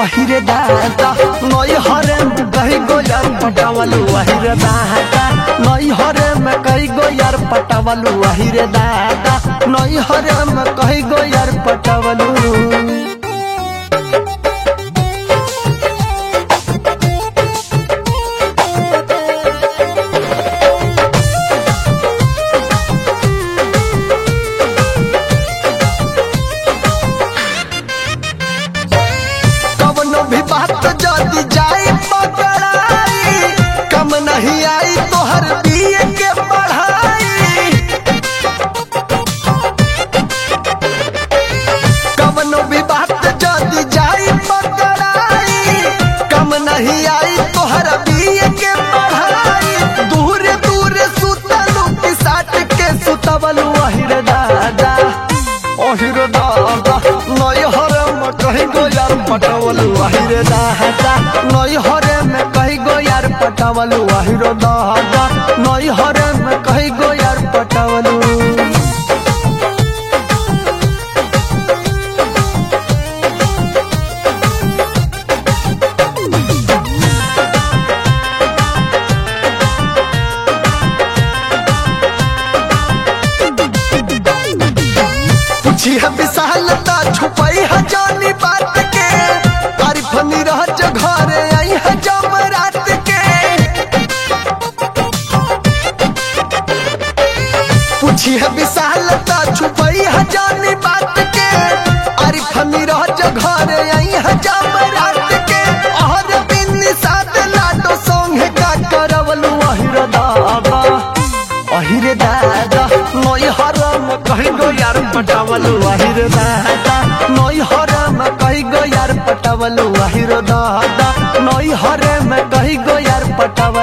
अहिरे दादा नई हरे में कही गो यार पटावलू अहिरे दादा नई हरे में कही गो यार पटावलू अहिरे दादा नई हरे में कही गो यार पटावलू। भी बात जदी जाई पकड़ाई कम नहीं आई तो हर बीए के पढ़ाई कवनो भी बात जदी जाई पकड़ाई कम नहीं आई तो हर बीए के पढ़ाई दूर दूर सुतलू की साट के सुतवलू अहिरे दादा अहिरे दादा नई हरे में कही गो यार पटावलू अहिरे दादा नई हरे में कही गो यार पटावलू अहिरे दादा नई हरे में कही गो यार पटावलू। पूछिए विशालता छुपाई है जानी बात के तारीफनी रह घरे आई है जमरात के पूछिए विशालता छुपाई है जानी बात के तारीफनी रह घरे आई है जमरात के और बिन साथ लाडो संगे का करवलू अहिरे दादा अहिरे दादा नई हरे में कही गो यार पटावलू अहिरे दादा नई हरे में कही गो यार पटावलू अहिरे दादा नई हरे में कही गो यार पटावलू।